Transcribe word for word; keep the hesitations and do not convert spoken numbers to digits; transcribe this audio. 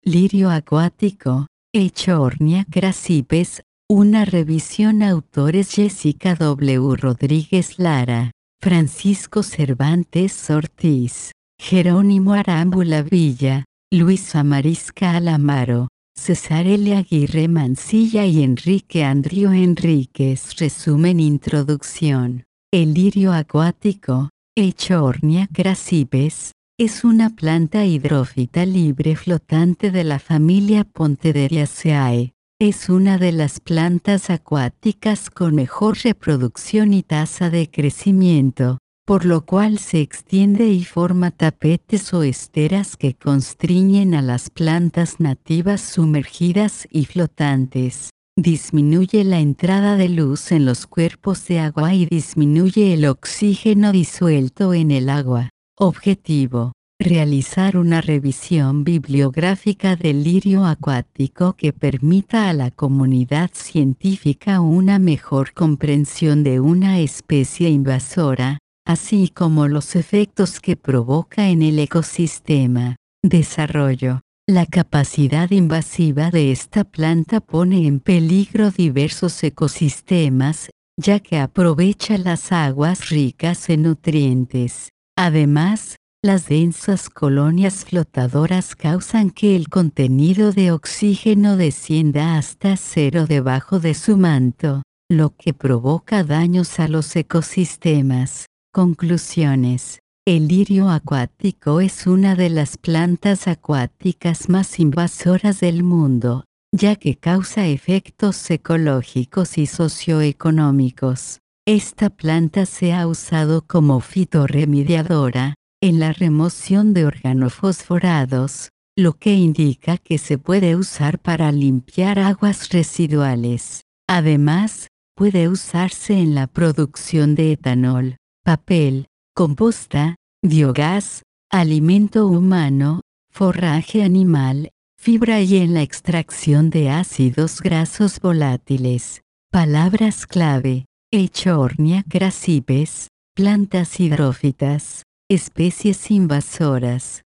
Lirio acuático, Eichhornia crassipes, una revisión. Autores: Jessica W. Rodríguez Lara, Francisco Cervantes Ortiz, Jerónimo Arámbula Villa, Luisa Mariscal Alamaro, César L. Aguirre Mancilla y Enrique Andrio Enríquez. Resumen. Introducción. El lirio acuático, Eichhornia crassipes, es una planta hidrófita libre flotante de la familia Pontederiaceae. Es una de las plantas acuáticas con mejor reproducción y tasa de crecimiento, por lo cual se extiende y forma tapetes o esteras que constriñen a las plantas nativas sumergidas y flotantes. Disminuye la entrada de luz en los cuerpos de agua y disminuye el oxígeno disuelto en el agua. Objetivo: realizar una revisión bibliográfica del lirio acuático que permita a la comunidad científica una mejor comprensión de una especie invasora, así como los efectos que provoca en el ecosistema. Desarrollo. La capacidad invasiva de esta planta pone en peligro diversos ecosistemas, ya que aprovecha las aguas ricas en nutrientes. Además, las densas colonias flotadoras causan que el contenido de oxígeno descienda hasta cero debajo de su manto, lo que provoca daños a los ecosistemas. Conclusiones. El lirio acuático es una de las plantas acuáticas más invasoras del mundo, ya que causa efectos ecológicos y socioeconómicos. Esta planta se ha usado como fitorremediadora, en la remoción de organofosforados, lo que indica que se puede usar para limpiar aguas residuales. Además, puede usarse en la producción de etanol, papel, composta, biogás, alimento humano, forraje animal, fibra y en la extracción de ácidos grasos volátiles. Palabras clave: Eichhornia crassipes, plantas hidrófitas, especies invasoras.